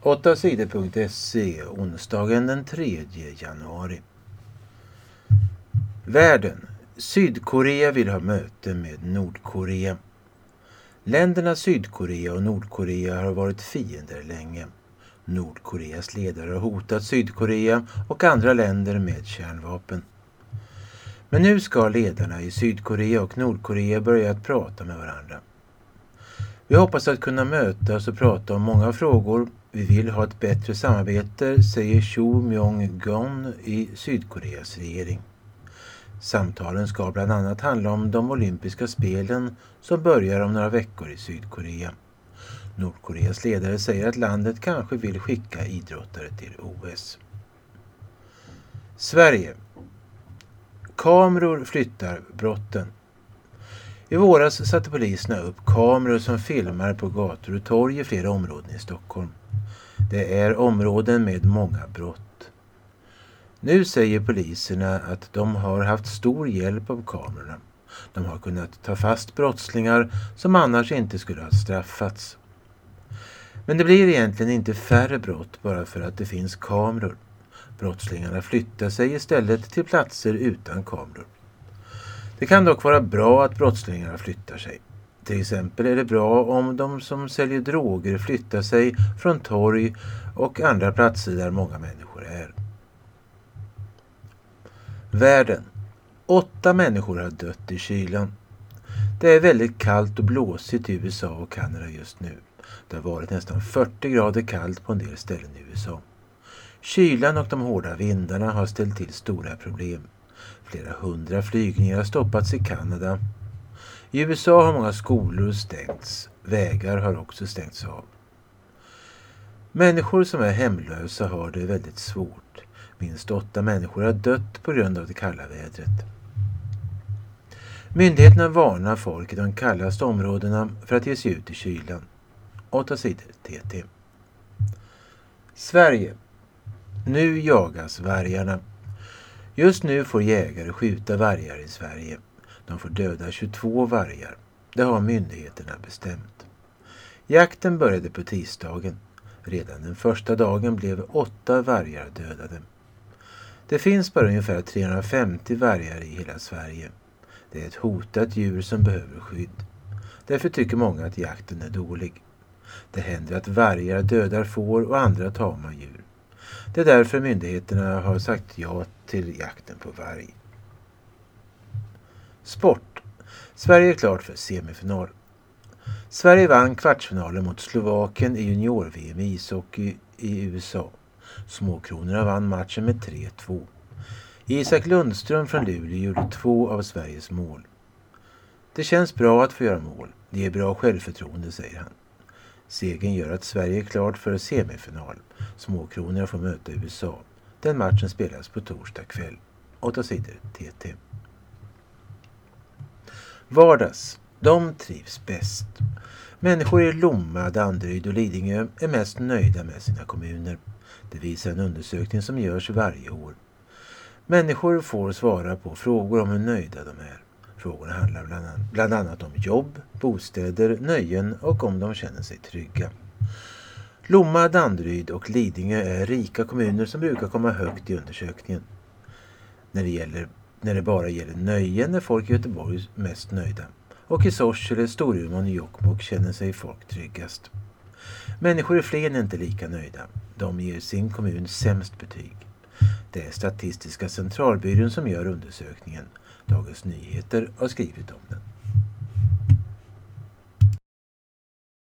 8sidor.se onsdagen den 3 januari. Världen. Sydkorea vill ha möte med Nordkorea. Länderna Sydkorea och Nordkorea har varit fiender länge. Nordkoreas ledare har hotat Sydkorea och andra länder med kärnvapen. Men nu ska ledarna i Sydkorea och Nordkorea börja att prata med varandra. Vi hoppas att kunna mötas och prata om många frågor. Vi vill ha ett bättre samarbete, säger Cho Myong-gon i Sydkoreas regering. Samtalen ska bland annat handla om de olympiska spelen som börjar om några veckor i Sydkorea. Nordkoreas ledare säger att landet kanske vill skicka idrottare till OS. Sverige. Kameror flyttar brotten. I våras satte poliserna upp kameror som filmar på gator och torg i flera områden i Stockholm. Det är områden med många brott. Nu säger poliserna att de har haft stor hjälp av kamerorna. De har kunnat ta fast brottslingar som annars inte skulle ha straffats. Men det blir egentligen inte färre brott bara för att det finns kameror. Brottslingarna flyttar sig istället till platser utan kameror. Det kan dock vara bra att brottslingarna flyttar sig. Till exempel är det bra om de som säljer droger flyttar sig från torg och andra platser där många människor är. Världen. 8 människor har dött i kylan. Det är väldigt kallt och blåsigt i USA och Kanada just nu. Det har varit nästan 40 grader kallt på en del ställen i USA. Kylan och de hårda vindarna har ställt till stora problem. Flera 100 flygningar har stoppats i Kanada. I USA har många skolor stängts. Vägar har också stängts av. Människor som är hemlösa har det väldigt svårt. Minst 8 människor har dött på grund av det kalla vädret. Myndigheterna varnar folk i de kallaste områdena för att ge sig ut i kylan. 8 sidor TT. Sverige. Nu jagas vargarna. Just nu får jägare skjuta vargar i Sverige. De får döda 22 vargar. Det har myndigheterna bestämt. Jakten började på tisdagen. Redan den första dagen blev 8 vargar dödade. Det finns bara ungefär 350 vargar i hela Sverige. Det är ett hotat djur som behöver skydd. Därför tycker många att jakten är dålig. Det händer att vargar dödar får och andra tama djur. Det är därför myndigheterna har sagt ja till jakten på varg. Sport. Sverige är klart för semifinal. Sverige vann kvartsfinalen mot Slovakien i junior-VM i ishockey i USA. Småkronorna vann matchen med 3-2. Isak Lundström från Luleå gjorde 2 av Sveriges mål. Det känns bra att få göra mål. Det ger bra självförtroende, säger han. Segern gör att Sverige är klart för semifinal. Småkronorna får möta USA. Den matchen spelas på torsdag kväll. 8 sidor TT. Vardags. De trivs bäst. Människor i Lomma, Danderyd och Lidingö är mest nöjda med sina kommuner. Det visar en undersökning som görs varje år. Människor får svara på frågor om hur nöjda de är. Frågorna handlar bland annat om jobb, bostäder, nöjen och om de känner sig trygga. Lomma, Danderyd och Lidingö är rika kommuner som brukar komma högt i undersökningen. När det bara gäller nöjen är folk i Göteborg mest nöjda. Och i Sorsele, Storuman och Jokkmokk känner sig folk tryggast. Människor i Flen är inte lika nöjda. De ger sin kommun sämst betyg. Det är Statistiska centralbyrån som gör undersökningen. Dagens Nyheter har skrivit om den.